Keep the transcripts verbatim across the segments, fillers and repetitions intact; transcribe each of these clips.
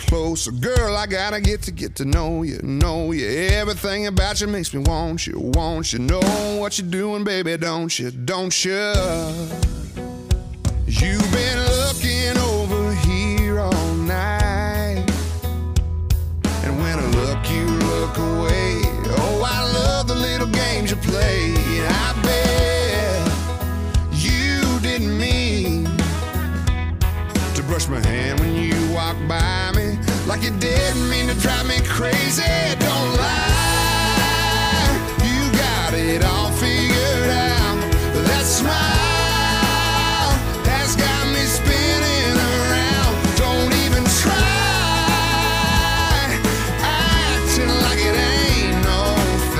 closer. Girl, I gotta get to get to know you, know you. Everything about you makes me want you, want you. Know what you're doing, baby, don't you, don't you? You've been looking over here all night, and when I look, you look away. Oh, I love the little games you play. I bet you didn't mean to brush my hand when you walked by me, like you didn't mean to drive me crazy. Don't lie, you got it all figured out. That smile has got me spinning around. Don't even try acting like it ain't no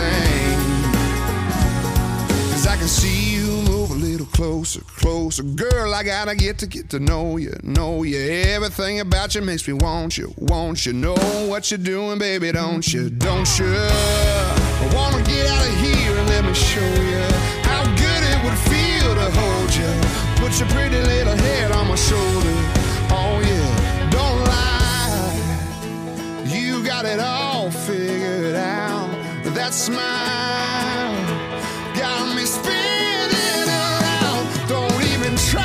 thing, 'cause I can see you move a little closer, closer. Girl, I gotta get to get to know you, know you. Everything about you makes me want you, want you. Know what you're doing, baby, don't you, don't you? I wanna get out of here and let me show you how good it would feel to hold you. Put your pretty little head on my shoulder. Oh yeah, don't lie, you got it all figured out. That smile got me spinning. Try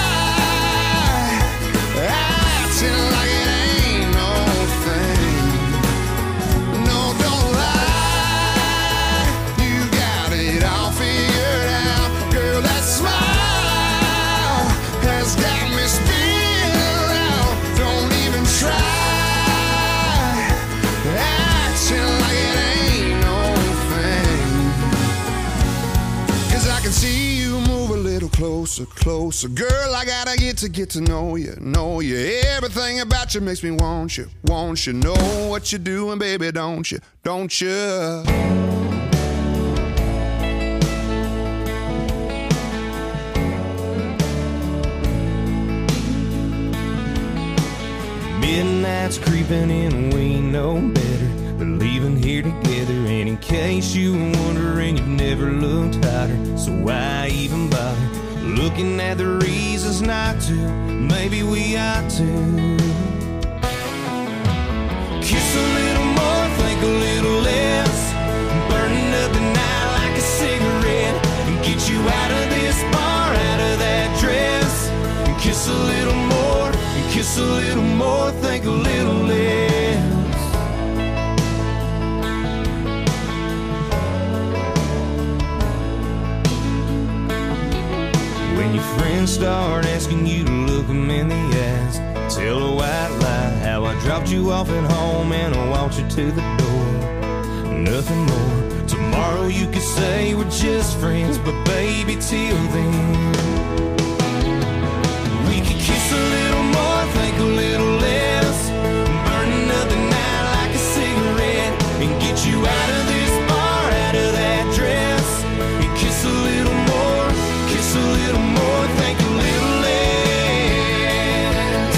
acting like it ain't no thing. No, don't lie, you got it all figured out. Girl, that smile has got me spinning around. Don't even try acting like it ain't no thing, 'cause I can see you move a little closer, closer. Girl, I gotta get to get to know you, know you. Everything about you makes me want you, want you. Know what you're doing, baby, don't you, don't you? Midnight's creeping in, we know better, but leaving here together. And in case you were wondering, you've never looked hotter, so why even bother looking at the reasons not to? Maybe we ought to kiss a little more, think a little less, burning up the night like a cigarette, and get you out of this bar, out of that dress, and kiss a little more, and kiss a little more, think a little less. When your friends start asking you to look them in the eyes, tell a white lie how I dropped you off at home and I walked you to the door. Nothing more. Tomorrow you could say we're just friends, but baby, till then we could kiss a little more, think a little less, burning up the night like a cigarette, and get you out of this bar, out of that dress, and kiss a little more, kiss a little more, think a little less.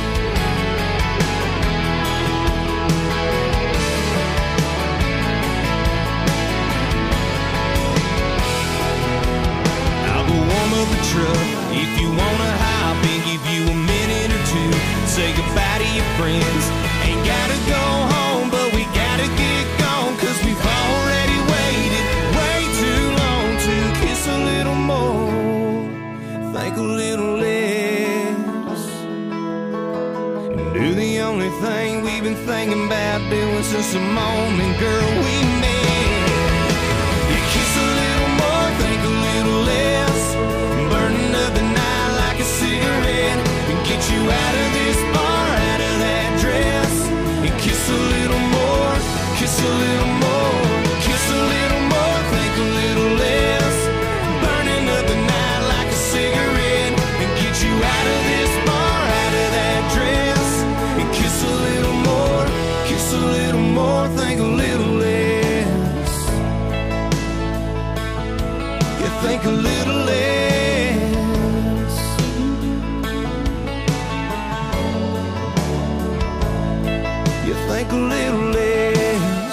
I'll go warm up the truck if you wanna hop in, give you a minute or two, say goodbye to your friends. Ain't gotta go home, but we gotta get gone, 'cause we've already waited way too long to kiss a little more, think a little less, and do the only thing we've been thinking about doing since the moment, girl, we met. You kiss a little more, think a little less, burning up the night like a cigarette, and get you out of this bar, out of that dress, and kiss a little more, kiss a little more, kiss a little more, think a little less, burning up the night like a cigarette, and get you out of this bar, out of that dress, and kiss a little more, kiss a little more, think a little less. You think a little less. You think a little less.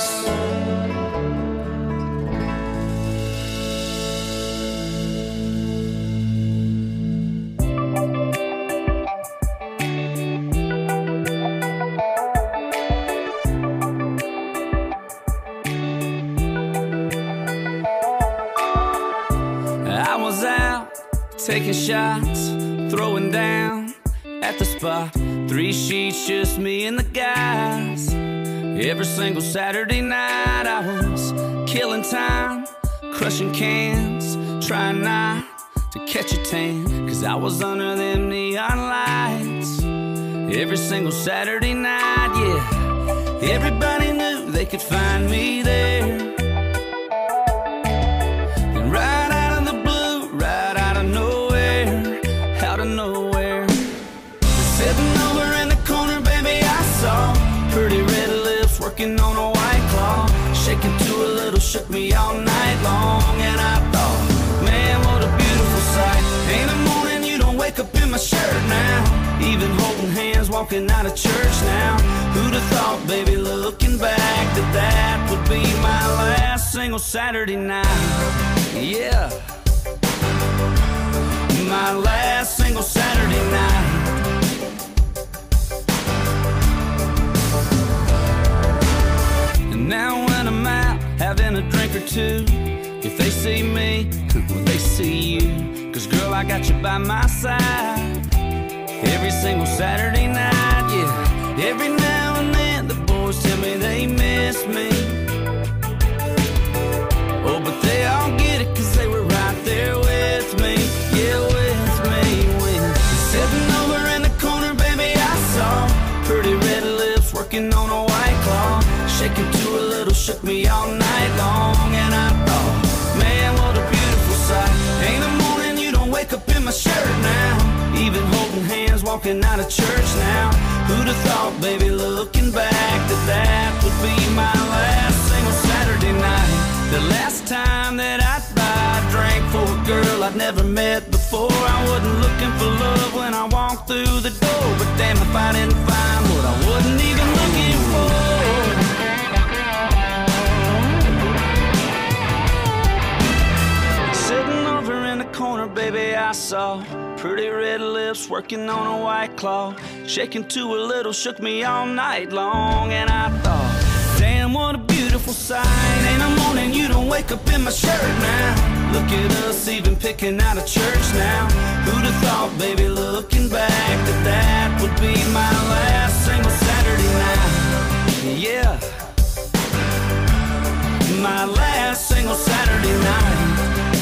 I was out taking shots, throwing down at the spot. Three sheets, just me and the guys. Every single Saturday night I was killing time, crushing cans, trying not to catch a tan, cause I was under them neon lights. Every single Saturday night, yeah. Everybody knew they could find me there. And right out of the blue, right out of nowhere, out of nowhere, sitting over in the corner, baby, I saw pretty red lips working on a white claw, shaking to a little, shook me all night long. And I thought, man, what a beautiful sight. Ain't a morning you don't wake up in my shirt now. Even holding hands, walking out of church now. Who'd have thought, baby, looking back, that that would be my last single Saturday night. Yeah, my last single Saturday night. And now when I'm out having a drink or two, if they see me, well, they see you. Cause girl, I got you by my side every single Saturday night, yeah. Every now and then the boys tell me they miss me. Oh, but they all get it cause they were right there with me. Yeah, with me, with sitting over in the corner, baby, I saw pretty red lips working on a white claw, shaking to a little, shook me all night long. And I thought, man, what a beautiful sight. Ain't a morning you don't wake up in my shirt now. Even holding hands, walking out of church now. Who'd have thought, baby, looking back, that that would be my last single Saturday night. The last time that I'd buy a drink for a girl I'd never met before. I wasn't looking for love when I walked through the door, but damn if I didn't find what I wasn't even looking for. Sitting over in the corner, baby, I saw pretty red lips working on a white claw, shaking to a little, shook me all night long. And I thought, damn, what a beautiful sight. Ain't a morning you don't wake up in my shirt now. Look at us even picking out of church now. Who'd have thought, baby, looking back, that that would be my last single Saturday night. Yeah, my last single Saturday night.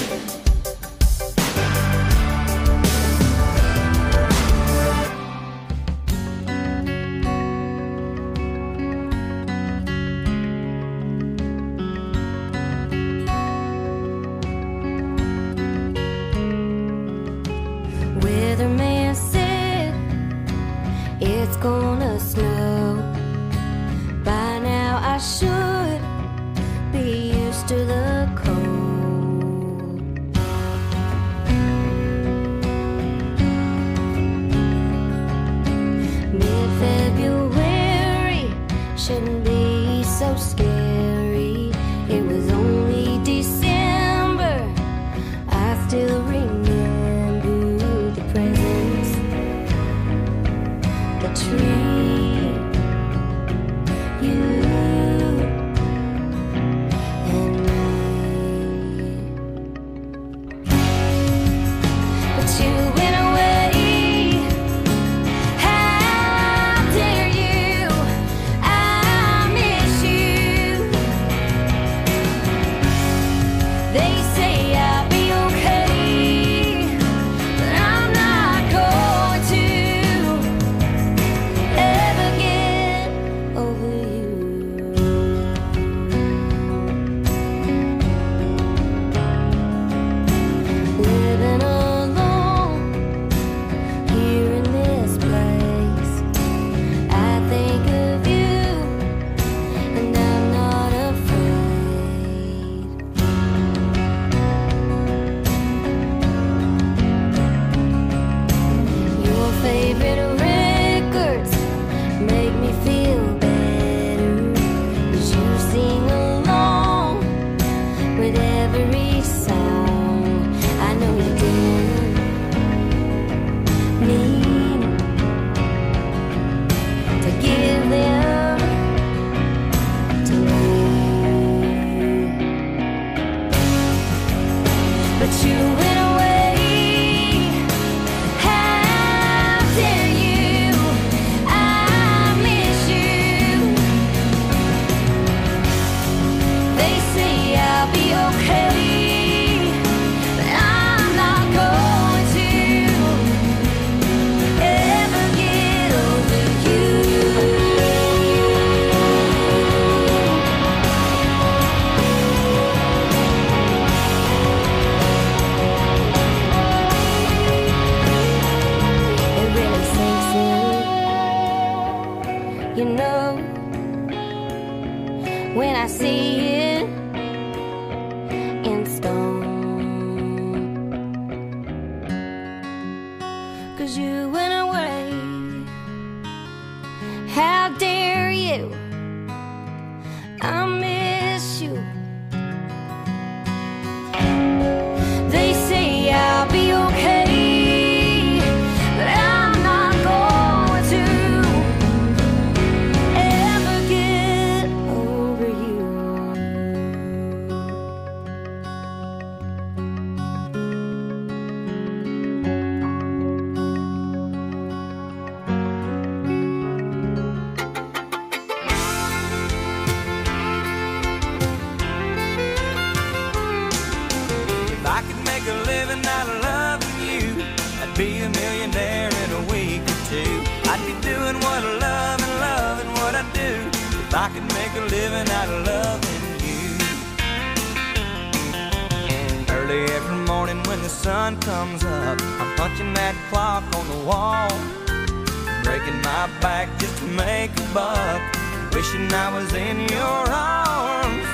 Weatherman said it's gonna snow. By now I should be used to but you went away. How dare you? I miss you. They say I'll be okay, but I'm not going to ever get over you. You know, when I see it in stone, 'cause you went away. How dare you? I miss you. They say I'll be okay, but I'm not going to ever get over you. If I could make a living out of loving you, I'd be a millionaire in a week or two. I'd be doing what I love and loving what I do. If I could make a living out of loving you. Early every morning when the sun comes up, I'm punching that clock on the wall, breaking my back just to make a buck, wishing I was in your arms.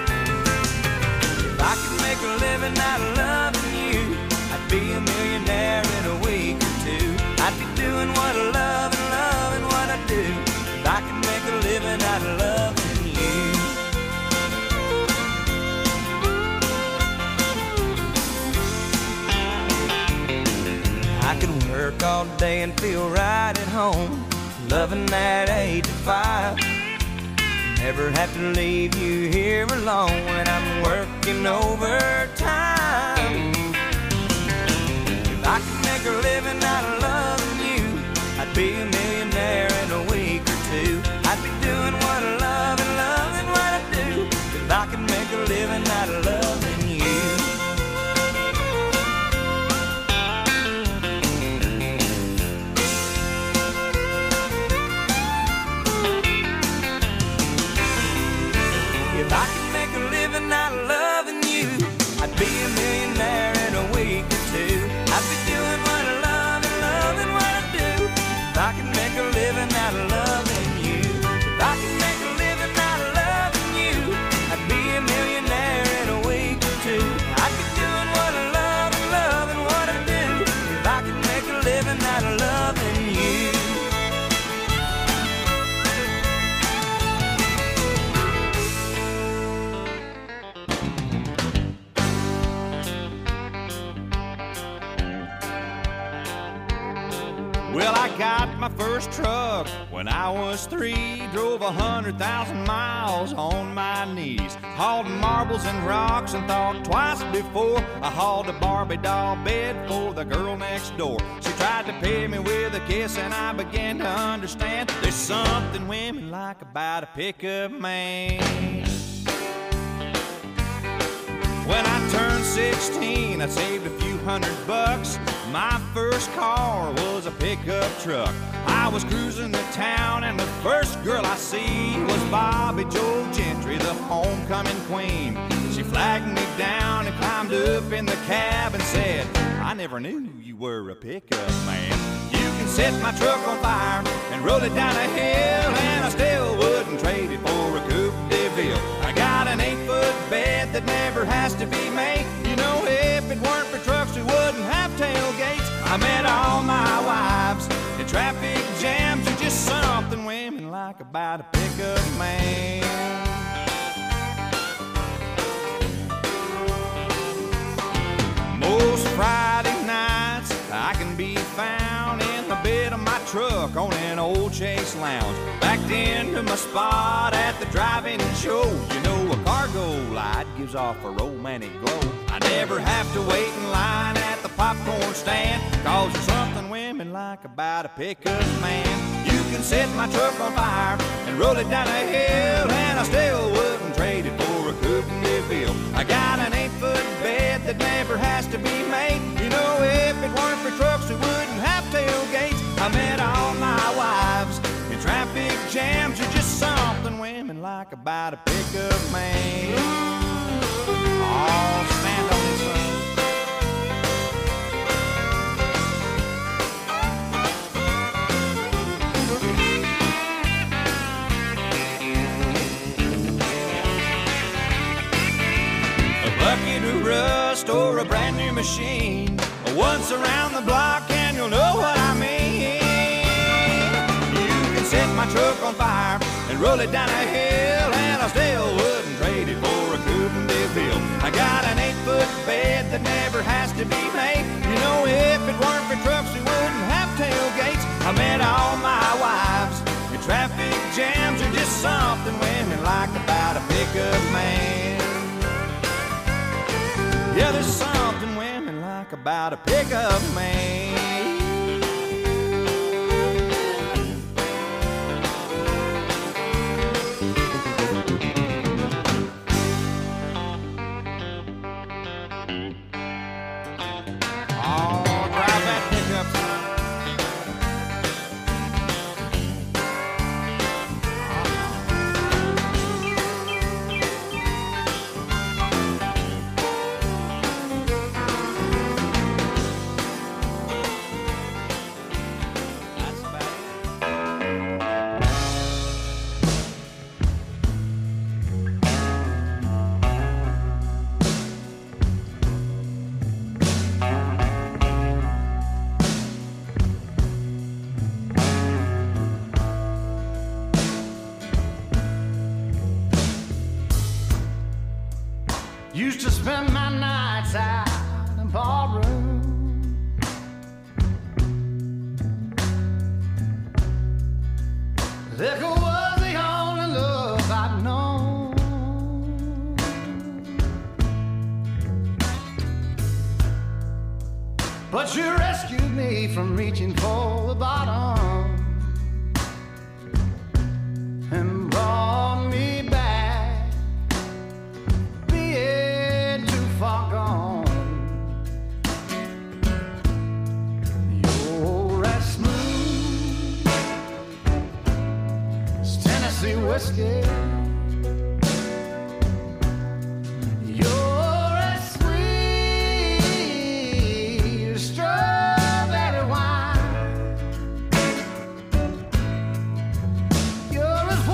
If I could make a living out of loving you, I'd be a millionaire in a week or two. I'd be doing what I love and loving what I do. If I could make a living out of loving you. I could work all day and feel right at home, loving that eight to five. Never have to leave you here alone when I'm working overtime. If I could make a living out of loving you, I'd be a millionaire in a week or two. I'd be doing what I love and loving what I do. If I could make a living out of loving you. If I could make a living out of loving you, I'd be a millionaire in a week or two. I'd be doing what I love and loving what I do. If I could make a living out of loving you. If I could make a living out of loving you, I'd be a millionaire in a week or two. I'd be doing what I love and loving what I do. If I could make a living out of loving you. Well, I got my first truck when I was three. Drove a hundred thousand miles on my knees. Hauled marbles and rocks and thought twice before I hauled a Barbie doll bed for the girl next door. She tried to pay me with a kiss and I began to understand there's something women like about a pickup man. When I turned sixteen, I saved a few hundred bucks. My first car was a pickup truck. I was cruising the town and the first girl I see was Bobby Joe Gentry, the homecoming queen. She flagged me down and climbed up in the cab and said, I never knew you were a pickup man. You can set my truck on fire and roll it down a hill, and I still wouldn't trade it for a Coupe de Ville. I got an eight-foot bed that never has to be made. You know, if it weren't for trucks, we wouldn't have tailgates. I met all my wives in traffic jams. There's just something women like about a pickup man. Most Friday nights I can be found in the bed of my truck on an old Chase Lounge, backed into my spot at the drive-in show. You know, a cargo light gives off a romantic glow. I never have to wait popcorn stand. Cause there's something women like about a pickup man. You can set my truck on fire and roll it down a hill, and I still wouldn't trade it for a coupe in DeVille. I got an eight-foot bed that never has to be made. You know, if it weren't for trucks, we wouldn't have tailgates. I met all my wives in traffic jams. You're just something women like about a pickup man. Oh, stand on this one. Bucket of rust or a brand new machine, once around the block and you'll know what I mean. You can set my truck on fire and roll it down a hill, and I still wouldn't trade it for a coupe in DeVille. I got an eight-foot bed that never has to be made. You know, if it weren't for trucks, we wouldn't have tailgates. I met all my wives in traffic jams. Are just something women like about a pickup man. Yeah, there's something women like about a pickup man. Oh, drive that pickup, son. Used to spend my nights out in ballroom. Liquor was the only love I'd known. But you rescued me from reaching for the bottom and brought me back, being too far gone. You're as smooth as Tennessee whiskey. You're as sweet as strawberry wine. You're as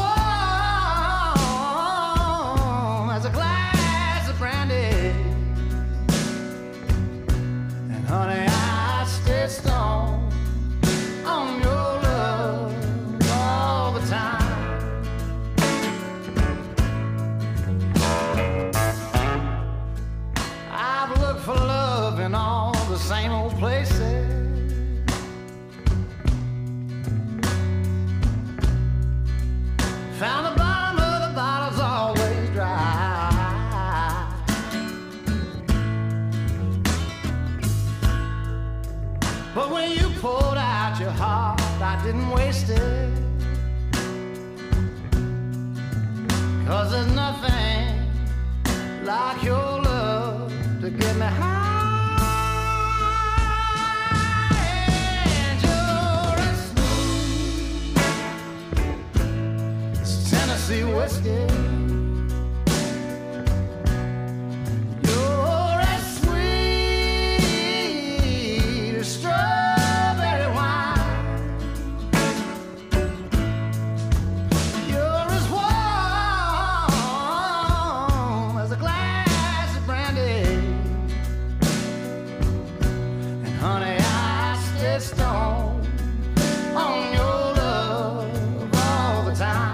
warm as a glass of brandy. And honey, I stay stoned on your love all the time. I've looked for love in all the same old places. Found the bottom of the bottle's always dry. But when you poured out your heart, I didn't waste it. 'Cause there's nothing like your love to get me high. And you're as smooth as Tennessee whiskey. You're as sweet as strawberry wine. You're as warm as a glass of brandy. And honey, I stay stoned on your love all the time.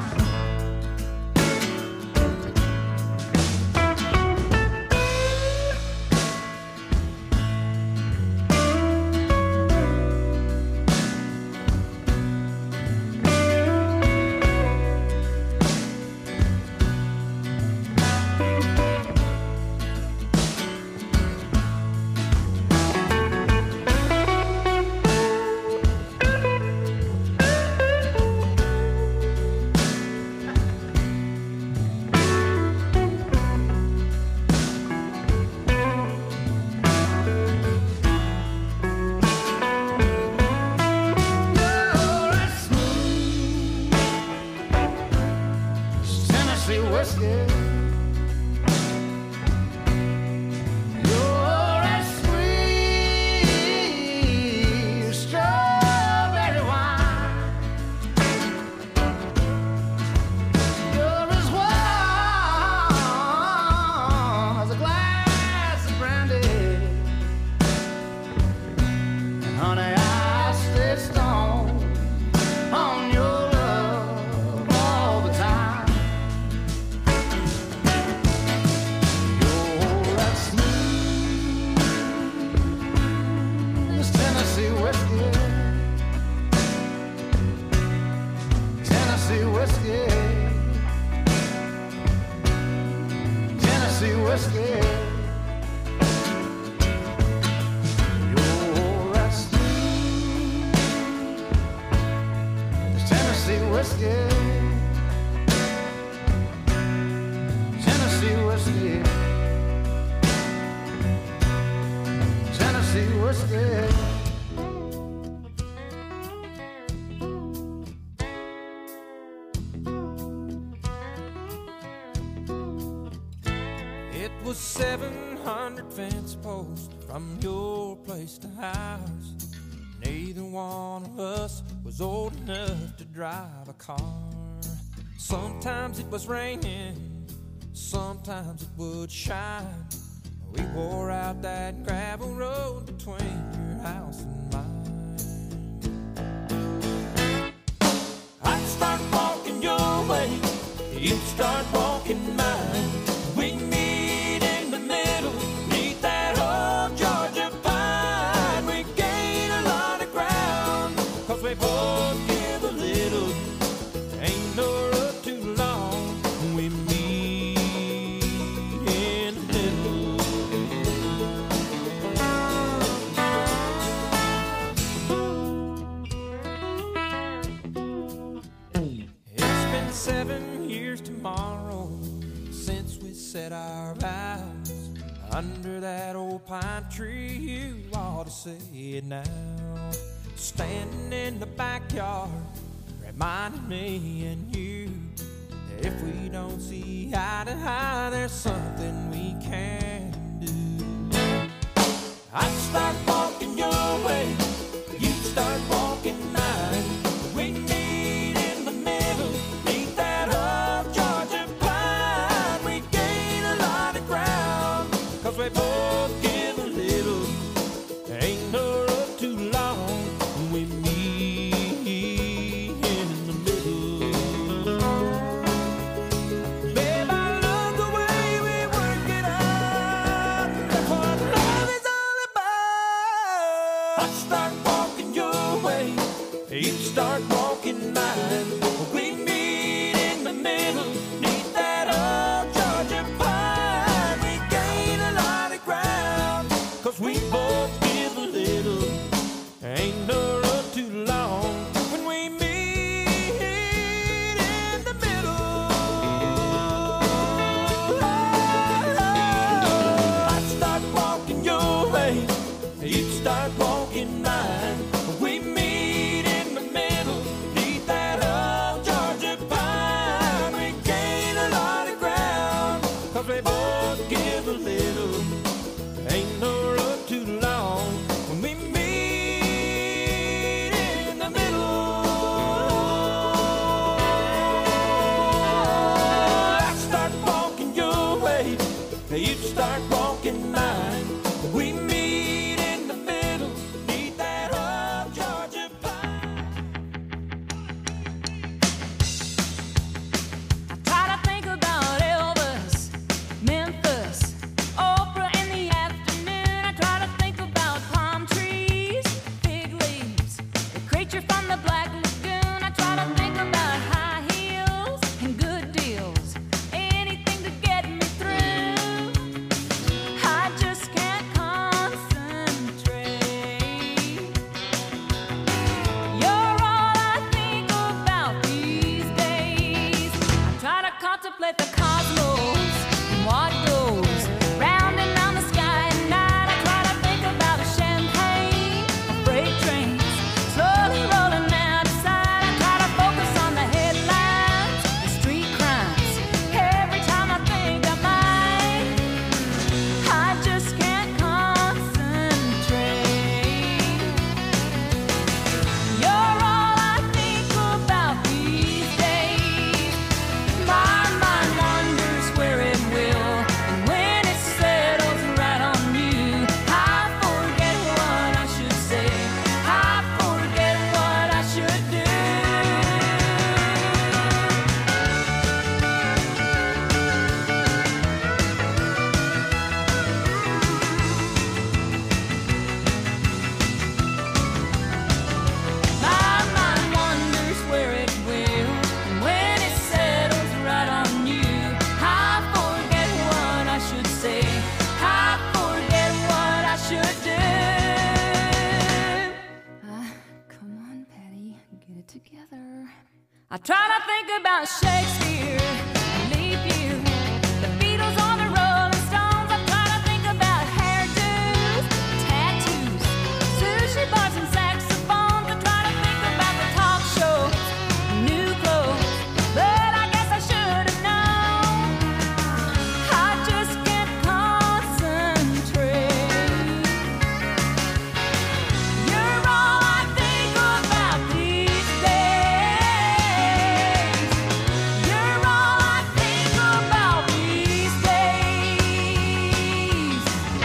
whiskey. Tennessee whiskey. Tennessee whiskey. It was seven hundred fence posts from your place to ours. Neither one of us was old enough to drive a car. Sometimes it was raining, sometimes it would shine. We wore out that gravel road between your house and mine. I'd start walking your way, you'd start walking mine. We meet in the middle, neath that old Georgia pine. We gain a lot of ground, cause we both give a little. Ain't no road too long, we meet in the middle. It's been seven years tomorrow since we said our vows under that old pine tree. You ought to see it now, standing in the backyard, reminding me and you that if we don't see eye to eye, there's something we can do. I'd start walking your way, you'd start walking mine. We meet in the middle, neath that old Georgia pine. We gain a lot of ground, cause we both give a little. Ain't no road too long, we meet in the middle. Babe, I love the way we work it out. That's what love is all about. I'd start walking your way, you'd start walking mine. We meet in the middle, neath that old Georgia pine. We gain a lot of ground, cause we both give a little. Ain't no road too long when we meet in the middle. I'd start walking your way, you'd start walking mine. We meet in the middle, neath that old Georgia pine. We gain a lot of ground, cause we both give a little. Ain't no road too long when we meet in the middle. I'd start walking your way, you'd start walking mine. We meet in the middle, neath that old Georgia pine. I try to think about Elvis, Memphis, Oprah in the afternoon. I try to think about palm trees, fig leaves, the creature from the Black Lagoon. I try to think about high heels and good deals, anything to get me through. I just can't concentrate. You're all I think about these days. I try to contemplate the cosmos and what goes round and round the sky at night. I try to think about the champagne, the freight trains slowly rolling out of sight. I try to focus on the headlines, the street crimes. Every time I think I might, I just can't concentrate. You're all I think about these days. My mind wanders where it will, and when it settles right on you, I forget what I should say. I forget what I should do. My mind wanders where it will, and when it settles right on you, I forget what I should say. I forget what I should do. Ah, come on, Patty, get it together. I try to think about Shakespeare, leap year, the Beatles or the Rolling Stones. I try to think about hairdos, tattoos, sushi bars and saxophones. I try to think about the talk shows, new clothes, but I guess I should have known. I just can't concentrate. You're all I think about these days. You're all I think about these days.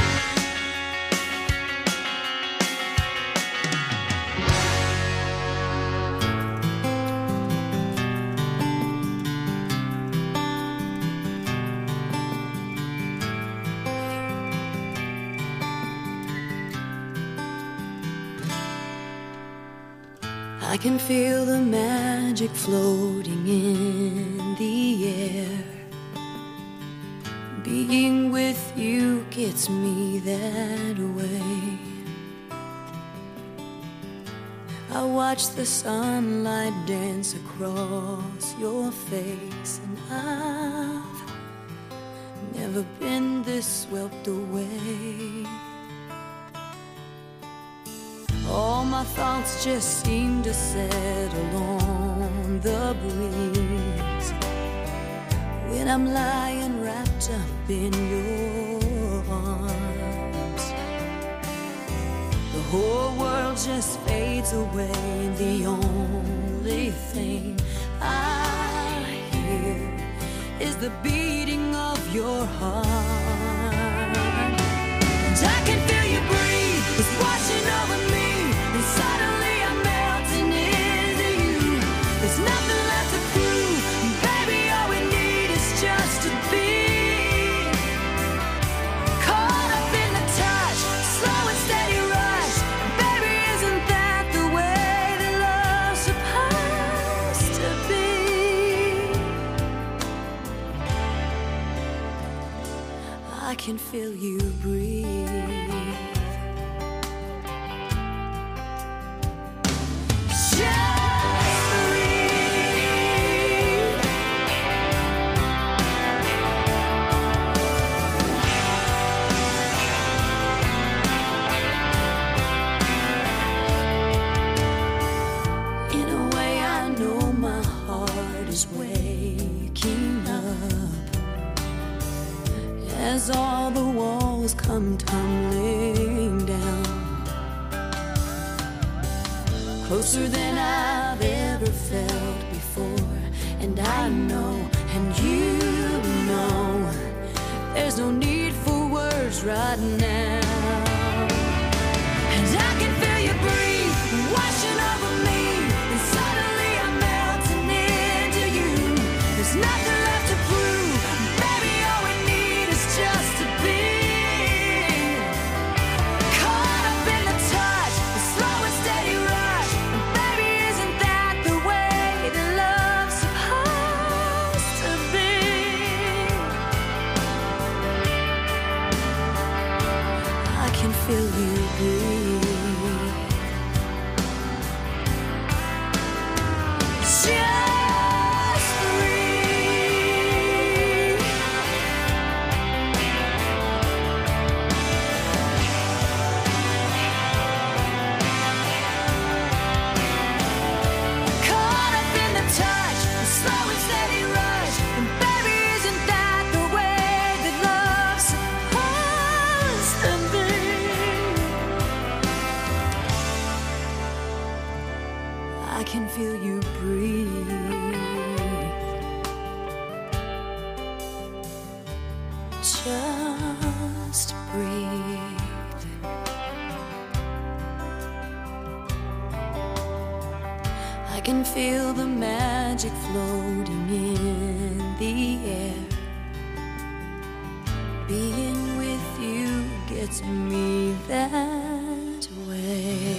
I can feel the magic floating in the air. Being with you gets me that way. I watch the sunlight dance across your face, and I've never been this swept away. All my thoughts just seem to settle on the breeze when I'm lying wrapped up in your arms. The whole world just fades away, and the only thing I hear is the beating of your heart. And I can feel you breathe, it's washing over me. And suddenly I'm melting into you. There's nothing left to prove. Baby, all we need is just to be caught up in the touch, slow and steady rush. Baby, isn't that the way that love's supposed to be? I can feel you breathe. As all the walls come tumbling down, closer than I've ever felt before. And I know, and you know, there's no need for words right now. And I can feel you breathe, washing over me. And suddenly I'm melting into you. There's nothing left to prove. Baby, all we need is just to be caught up in the touch, the slow and steady rush. And baby, isn't that the way that love's supposed to be? I can feel you breathe. Just breathe. Caught up in the touch, a slow and steady rush. And baby, isn't that the way that love's supposed to be? I can feel you breathe. Just breathe. I can feel the magic floating in the air. Being with you gets me that way.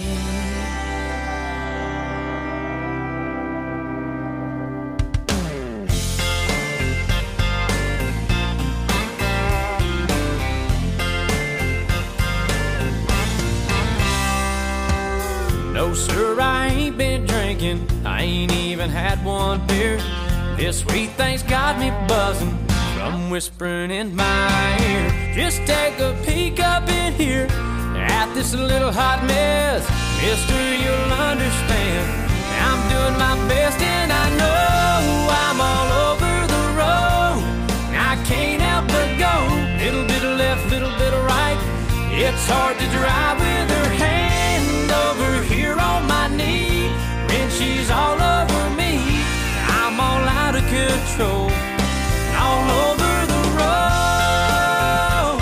No, sir, I ain't been drinking. I ain't even had one beer. This sweet thing's got me buzzing from whispering in my ear. Just take a peek up in here at this little hot mess. Mister, you'll understand I'm doing my best, and I know I'm all over the road. I can't help but go. Little bit of left, little bit of right. It's hard to drive with her hand over here on my knee when she's all over me. I'm all out of control, all over the road.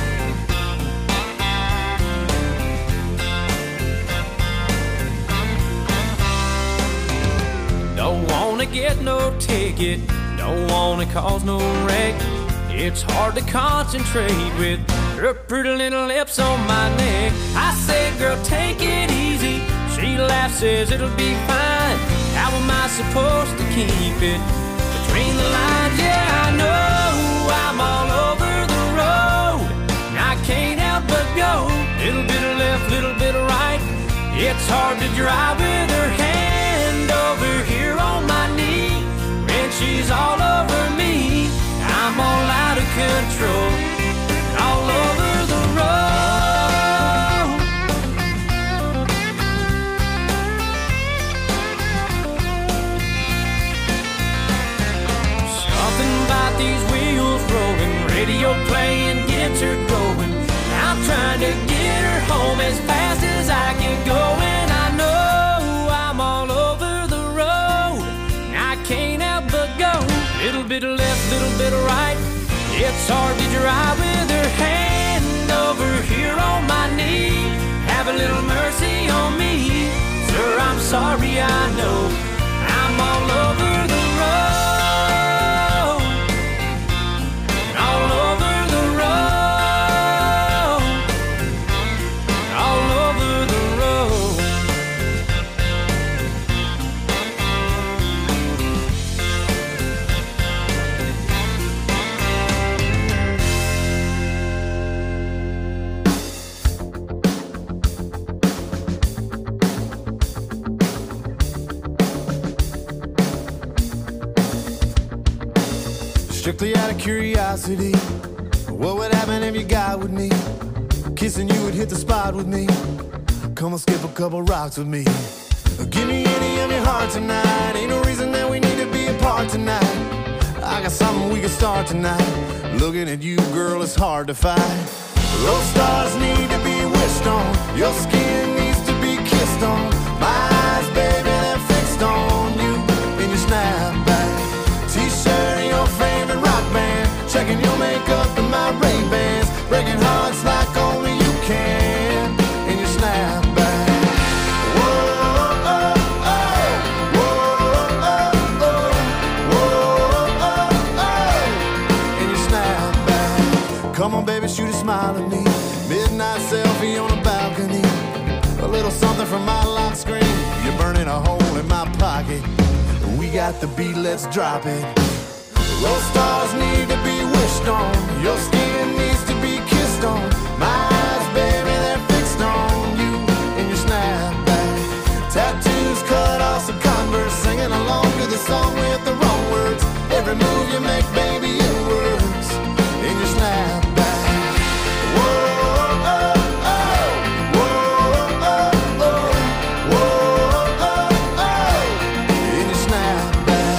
Don't wanna get no ticket, don't wanna cause no wreck. It's hard to concentrate with her pretty little lips on my neck. I say, girl, take it easy. She laughs, says it'll be fine. How am I supposed to keep it between the lines? Yeah, I know I'm all over the road. I can't help but go. Little bit of left, little bit of right. It's hard to drive with her hand over here on my knee when she's all over me. I'm all out of control, all over the road. Something about these wheels rolling, radio playing gets her going. I'm trying to get her home as fast as I can go, and I know I'm all over the road. I can't help but go. Little bit of left, little bit of right. It's hard to drive with her hand over here on my knee. Have a little mercy on me. Sir, I'm sorry, I know I'm all over the road. All over the road. All over the road. Strictly out of curiosity, what would happen if you got with me? Kissing you would hit the spot with me. Come on, skip a couple rocks with me. Give me any of your heart tonight. Ain't no reason that we need to be apart tonight. I got something we can start tonight. Looking at you, girl, it's hard to fight. Those stars need to be wished on. Your skin needs to be kissed on. My eyes, baby, they're fixed on you in your snapback. T-shirt and your favorite rock band. Checking your makeup and my Ray-Bans. Breaking hearts like only you can in your snapback. Whoa, oh, oh. Whoa, oh, oh. Whoa, oh, oh. In your snapback. Come on, baby, shoot a smile at me. Midnight selfie on a balcony. A little something from my lock screen. You're burning a hole in my pocket. We got the beat, let's drop it. Those stars need to be wished on. Your skin needs to be kissed on. My eyes, baby, they're fixed on you in your snapback. Tattoos cut off some Converse. Singing along to the song with the wrong words. Every move you make, baby, it works in your snapback. Whoa, oh, oh. Whoa, oh, oh. Whoa, oh, oh. In your snapback.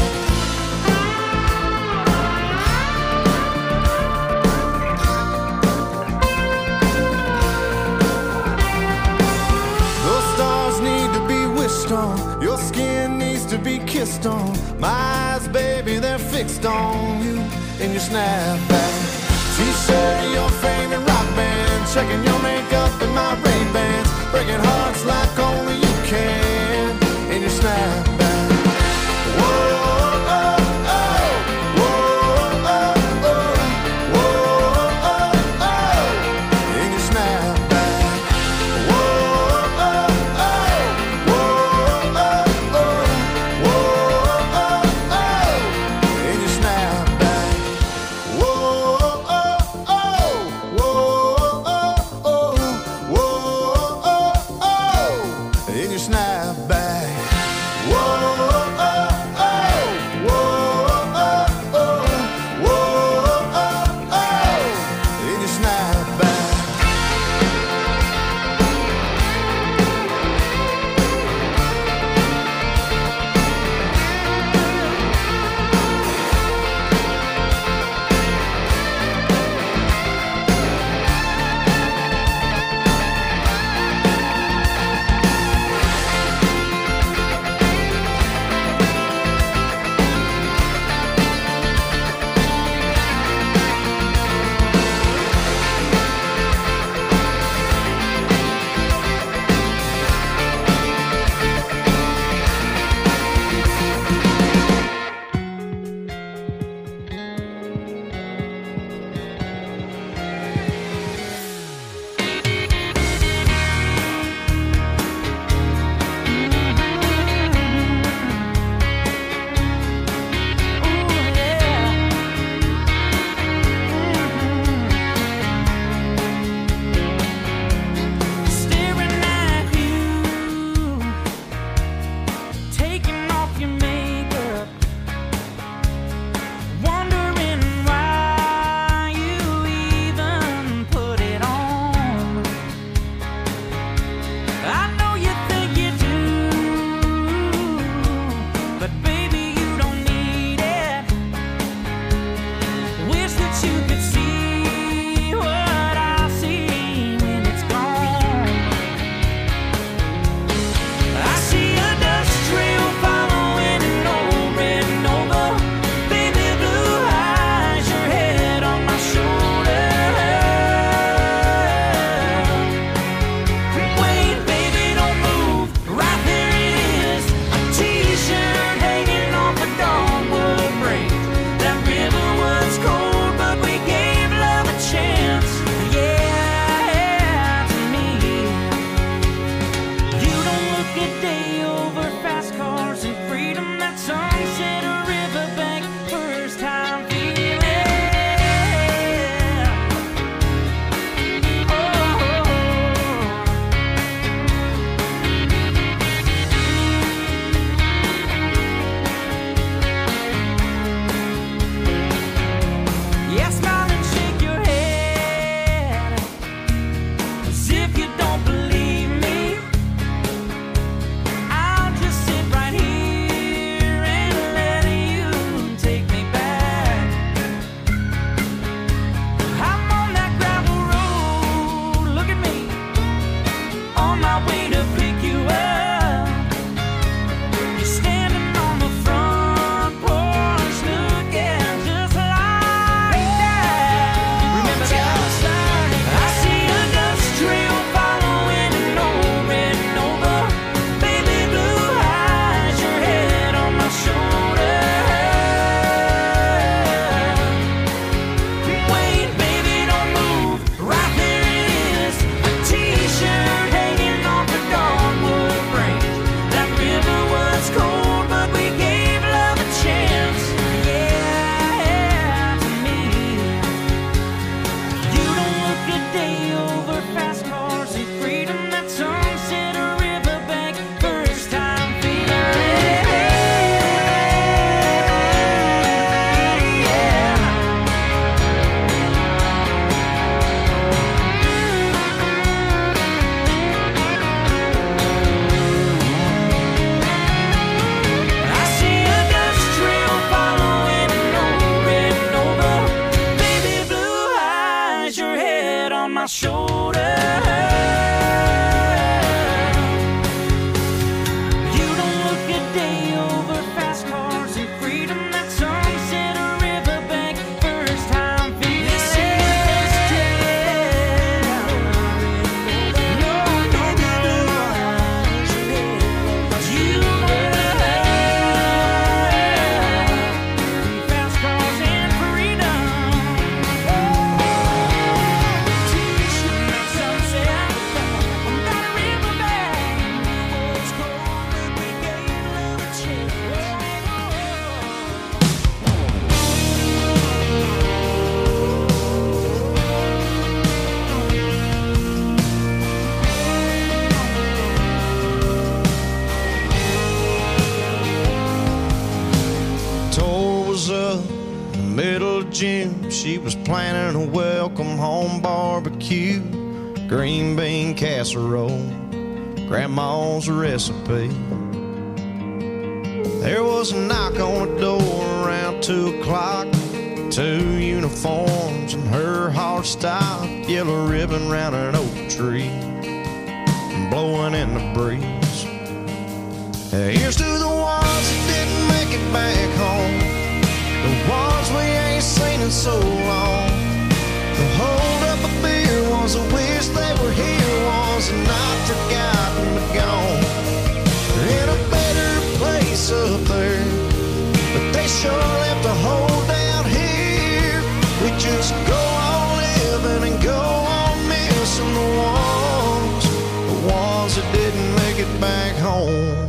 Those stars need to be wished on. Your skin needs to be kissed on. My eyes, baby, they're fixed on you in your snapback. T-shirt and your favorite rock band. Checking your makeup and my Ray-Bans. Breaking hearts like only you can in your snapback. Whoa, oh, oh. Whoa, oh, oh. Whoa, oh, oh. In your snapback. Whoa, oh, oh. Whoa, oh, oh. Whoa, oh, oh. In your snapback. Whoa, oh, oh. Whoa, oh, oh. Whoa, June, she was planning a welcome home barbecue, green bean casserole, grandma's recipe. There was a knock on the door around two o'clock. Two uniforms and her heart stopped. Yellow ribbon round an oak tree, blowing in the breeze. Here's to the ones that didn't make it back home, the ones we ain't seen in so long. The hold up a beer was a wish they were here, was a not forgotten but gone. They're in a better place up there, but they sure left a hole down here. We just go on living and go on missing the ones, the ones that didn't make it back home.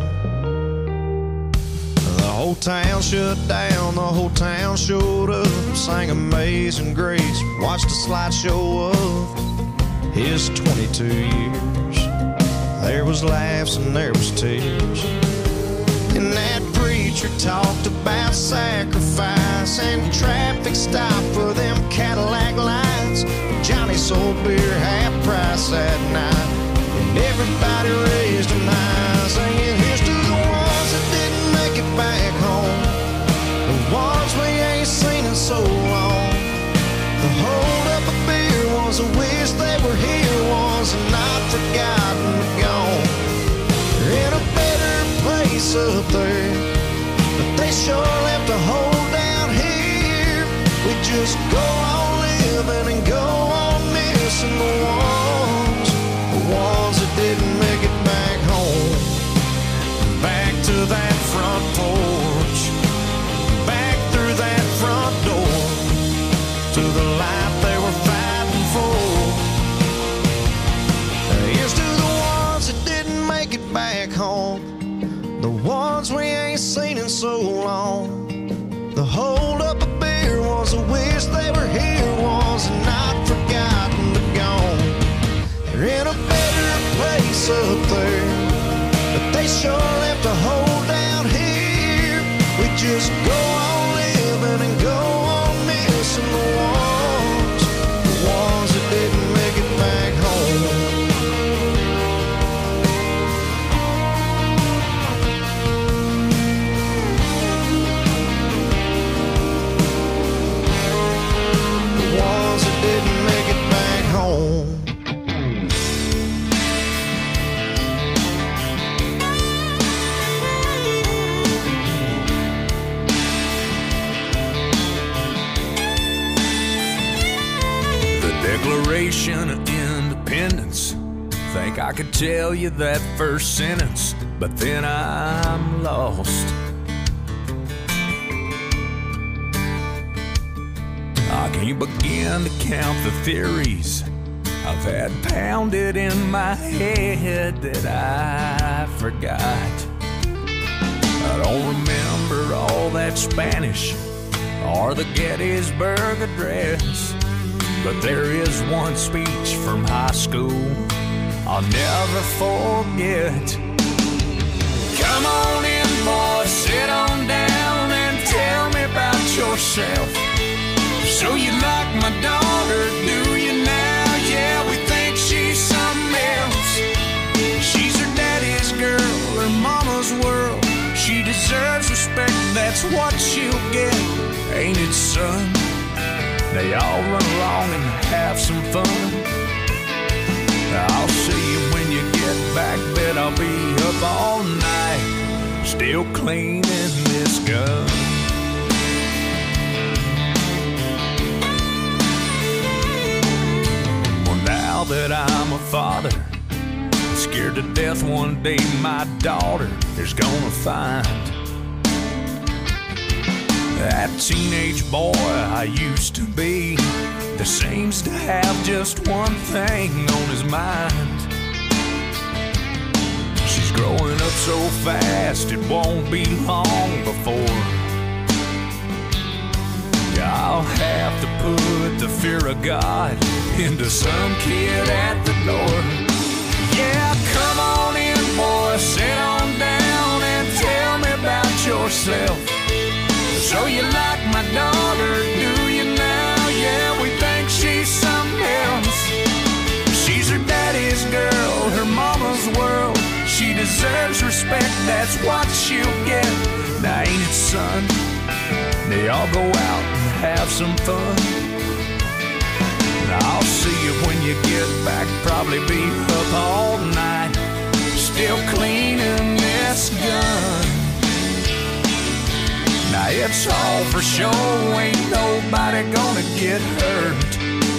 The whole town shut down, the whole town showed up, sang Amazing Grace, watched a slideshow of his twenty-two years. There was laughs and there was tears, and that preacher talked about sacrifice and traffic stop for them Cadillac lights. Johnny sold beer half price that night, and everybody raised an eye, singing here's to the ones that didn't make it back home, the ones we ain't seen in so long. The hold up a beer was a wish they were here, was a not forgotten but gone. They're in a better place up there, but they sure left a hole down here. We just go on living and go on missing the ones, the ones that didn't make it back home. Back to that front porch, back through that front door, to the life they were fighting for. Here's to the ones that didn't make it back home, the ones we ain't seen in so long. The hold up a beer was a wish they were here, was not forgotten but gone. They're in a better place up there, but they sure left a hole down here. We just go on living and go on missing the ones, the ones that didn't make it back home. Didn't make it back home. The Declaration of Independence, think I could tell you that first sentence, but then I'm lost. I can't begin to count the theories I've had pounded in my head that I forgot. I don't remember all that Spanish or the Gettysburg Address, but there is one speech from high school I'll never forget. Come on in, boy, sit on down and tell me about yourself. So you like my daughter, do you now? Yeah, we think she's something else. She's her daddy's girl, her mama's world. She deserves respect, that's what she'll get. Ain't it, son? They all run along and have some fun. I'll see you when you get back, bet I'll be up all night, still cleaning this gun. Now that I'm a father, I'm scared to death one day my daughter is gonna find that teenage boy I used to be that seems to have just one thing on his mind. She's growing up so fast it won't be long before I'll have to put the fear of God into some kid at the door. Yeah, come on in, boy, sit on down and tell me about yourself. So you like my daughter, do you know? deserves respect, that's what she'll get. Now ain't it, son? They all go out and have some fun. Now I'll see you when you get back, probably be up all night, still cleaning this gun. Now it's all for show, ain't nobody gonna get hurt.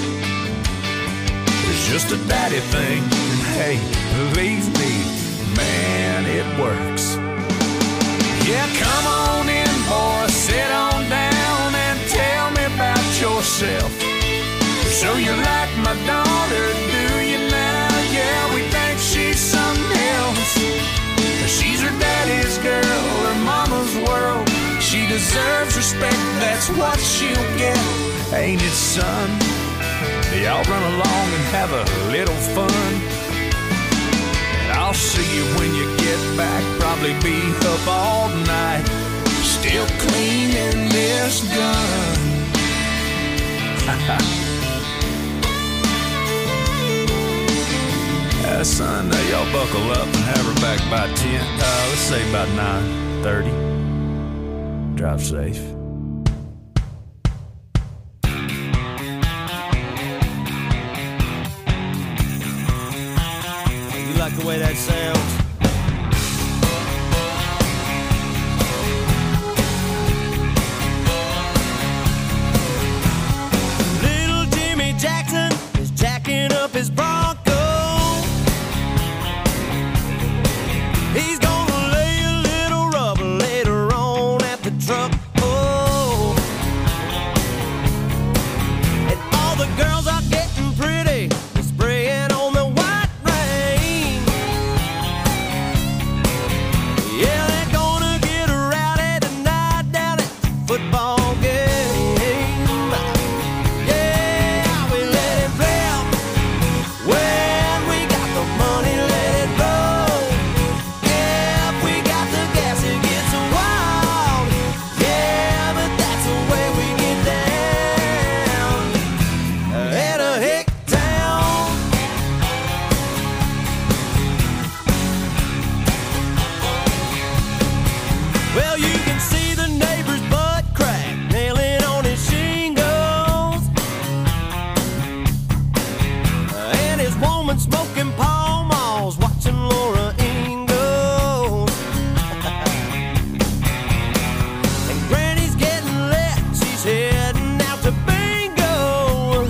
It's just a daddy thing, and hey, believe me, man, it works. Yeah, come on in, boy, sit on down and tell me about yourself. So you like my daughter, do you now? Yeah, we think she's something else. She's her daddy's girl, her mama's world. She deserves respect, that's what she'll get. Ain't it, son? Y'all run along and have a little fun. And I'll see you when you get back, probably be up all night, still cleaning this gun. uh, son, uh, y'all buckle up and have her back by ten. Uh, let's say about nine thirty. Drive safe. You like the way that sounds? Little Jimmy Jackson is jacking up his Bronco. He's gonna lay a little rubber later on at the truck. Oh, and all the girls are getting pretty, they're spraying on the white rain. Yeah, they're gonna get rowdy tonight down at the football game. Yeah, we let it rip when we got the money, let it roll. If we got the gas, it gets wild. Yeah, but that's the way we get down. At a hick town. Well, you can see the neighbor's butt crack nailing on his shingles, and his woman smoking Pall Malls, watching Laura Ingalls. And Granny's getting lit, she's heading out to bingo.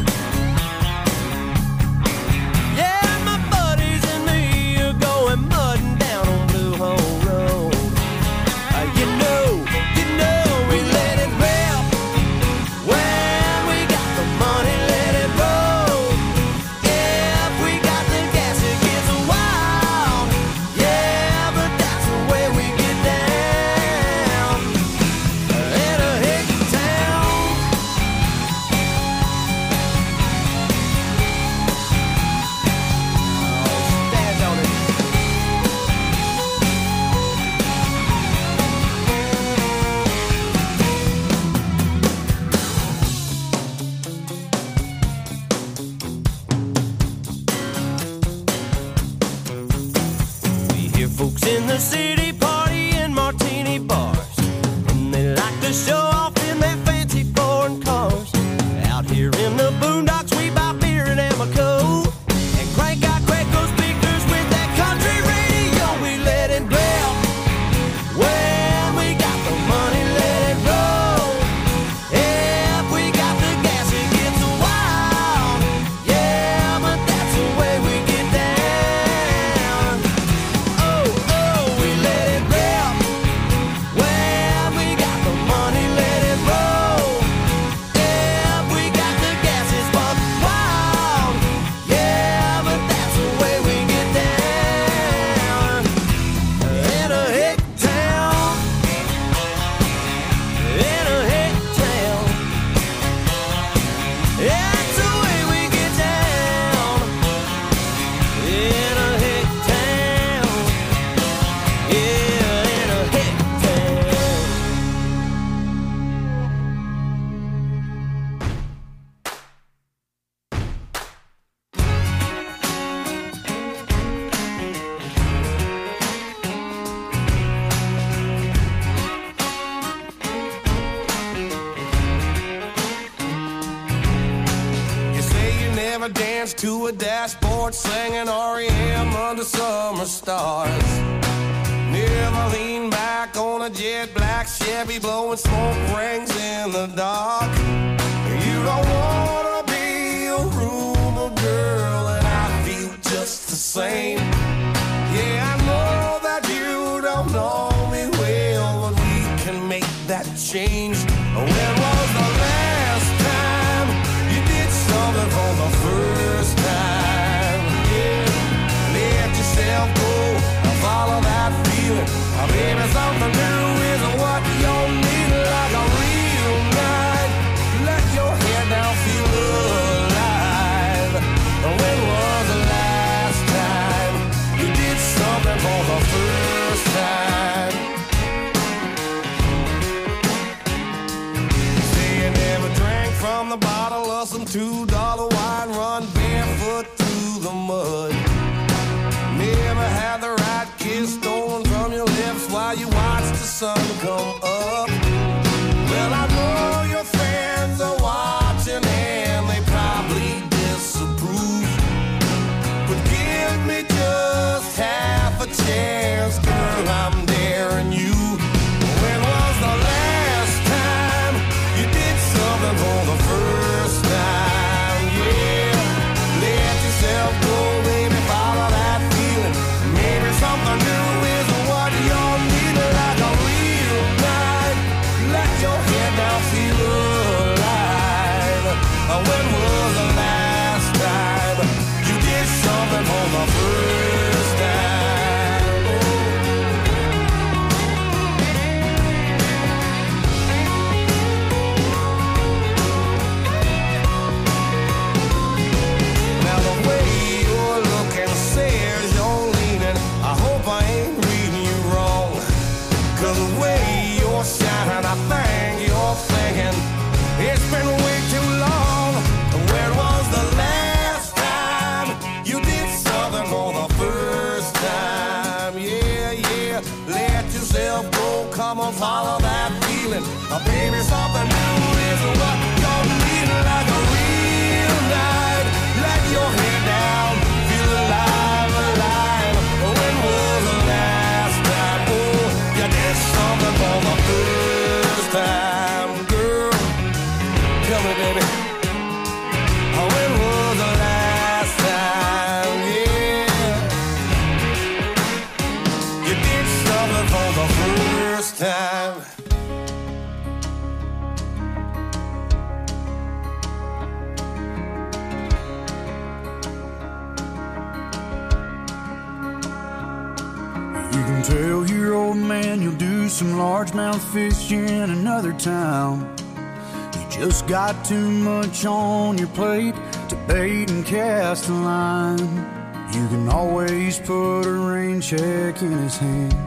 Yeah, my buddies and me are going mudding down on Blue Hole Road. Uh, you know, you know, we let it rip when we got the money, let it roll. If we got the gas, it gets wild. Yeah, but that's the way we get down. In a hick town. Oh, stand on it. We hear folks in the city party in martini bars, and they like to show off in their fancy foreign cars. Out here in the boondocks, we buy beer and Amoco and crank out Quaco speakers with that country radio. We let it rip when we got the money, let it roll. If we got the gas, it gets wild. Yeah, but that's the way we get down. Oh, oh, we let hands to a dashboard, singing R E M under summer stars. Never lean back on a jet black Chevy, blowing smoke rings in the dark. You don't wanna be a rumor girl, and I feel just the same. Yeah, I know that you don't know me well, but we can make that change. When was the last time you did something for the first time? Yeah, let yourself go and follow that feeling. Oh, baby, something new is what you need, like a real night. Let your head down, feel alive. When was the last time you did something for the first time? Say you never drank from the bottle of some two dollar wine, run barefoot through the mud. Never had the right kiss stolen from your lips while you watch the sun come up. Well, I know your friends are watching and they probably disapprove, but give me just half a chance, girl, I'm daring you. When was the last time you did something for the first time? Yeah, let yourself go, baby, follow that feeling. Maybe something new is what you need, like a real night. Let your head down, feel alive. When was the last time you did something for the first time? Now the way you're looking says you're leaning. I hope I ain't reading you wrong, 'cause the way you're shining, I think you're thinking it's been way too long. When was the last time you did something for the first time? Yeah, yeah, let yourself go, come on, follow that feeling. Uh, baby, something new is what you're needing, like a real night. Let your head down, feel alive, alive. When was the last time, oh, you did something for the first time, girl? Tell me, baby. When was the last time, yeah, you did something for the first time? You can tell your old man you'll do some largemouth fishing in another town. You just got too much on your plate to bait and cast a line. You can always put a rain check in his hand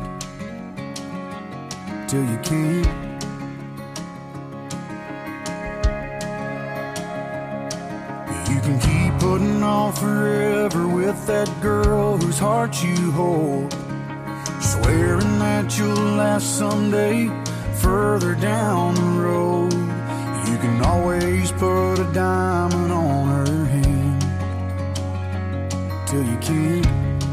till you can't. You can keep putting off forever with that girl whose heart you hold, swearing that you'll last someday further down the road. You can always put a diamond on her hand till you can't.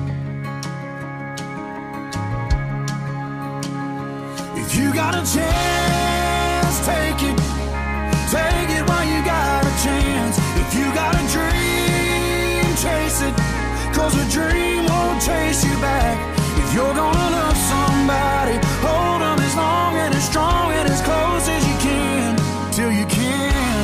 If you got a chance, take it. Take it while you got a chance. If you got a dream, chase it, 'cause a dream won't chase you back. If you're gonna love somebody, hold them as long and as strong and as close as you can, till you can.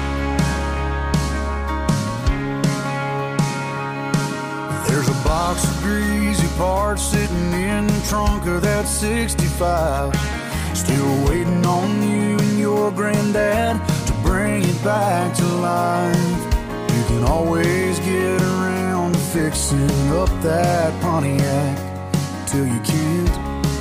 There's a box of greasy parts sitting in the trunk of that sixty-five, still waiting on you and your granddad to bring it back to life. You can always get around to fixing up that Pontiac till you can't.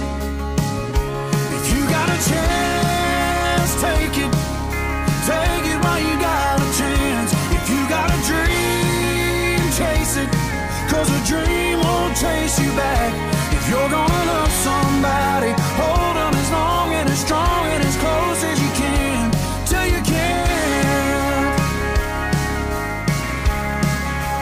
If you got a chance, take it. Take it while you got a chance. If you got a dream, chase it, 'cause a dream won't chase you back. If you're gonna love somebody, hold them as long and as strong and as close as you can, till you can't.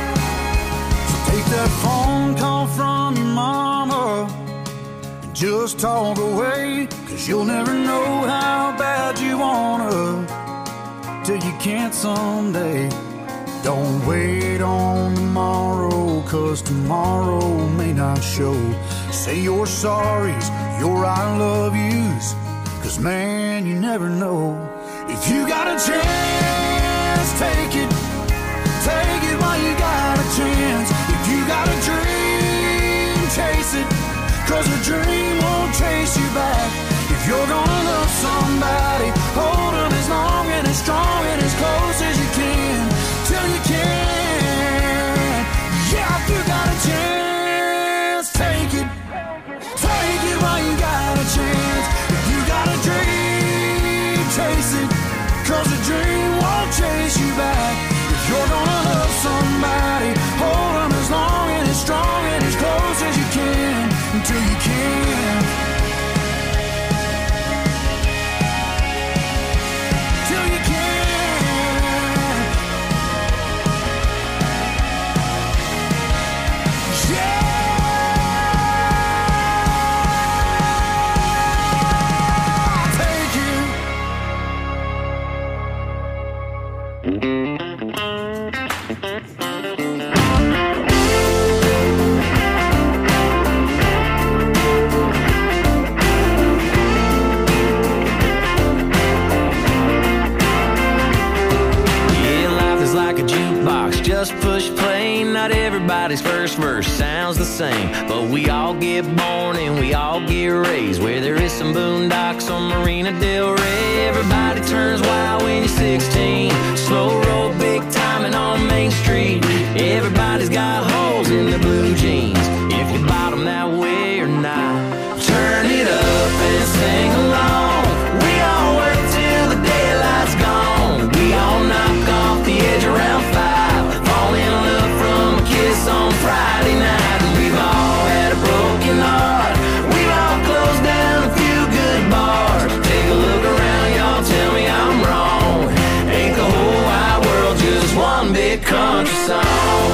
just talk away, 'cause you'll never know how bad you wanna till you can't someday. Don't wait on tomorrow, 'cause tomorrow may not show. Say your sorries, your I love yous, 'cause man, you never know. If you got a chance, take it. Take it while you got a chance. If you got a dream, chase it, 'cause a dream won't chase you back. If you're gonna love somebody, hold them as long and as strong and as close as you can, till you can. Yeah, if you got a chance, take it. Take it while you got a chance. If you got a dream, chase it, 'cause a dream won't chase you back. If you're gonna love somebody, hold them as long and as strong and as close as you can, until you can. Till you can. Yeah. Take it. Just push play, not everybody's first verse sounds the same, but we all get born and we all get raised where there is some boondocks on Marina Del Rey. Everybody turns wild when you're sixteen, slow roll, big timing on Main Street. Everybody's got holes in their blue jeans, if you bottom that way or not. Turn it up and sing along. We all work till the daylight's gone. We all knock off the edge around five, fall in love from a kiss on Friday night. And we've all had a broken heart, we've all closed down a few good bars. Take a look around, y'all, tell me I'm wrong. Ain't the whole wide world just one big country song?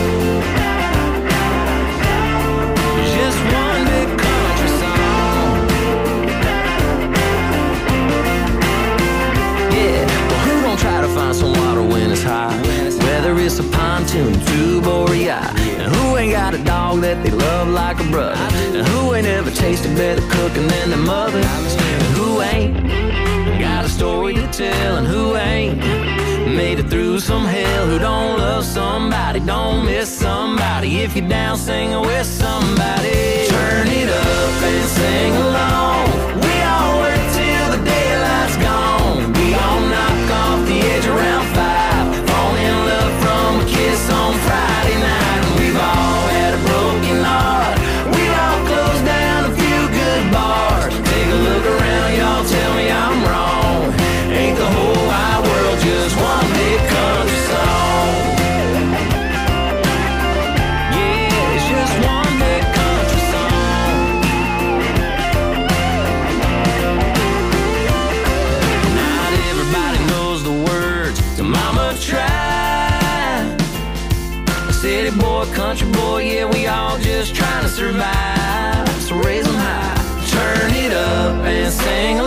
Just one big country song. Yeah, well, who gon' try to find some water when it's high? Whether it's a pontoon, tube, or a yacht. And who ain't got a dog that they love like a brother? And who ain't ever tasted better cooking than their mother? And who ain't got a story to tell? And who ain't made it through some hell? Who don't love somebody, don't miss somebody? If you're down singing with somebody,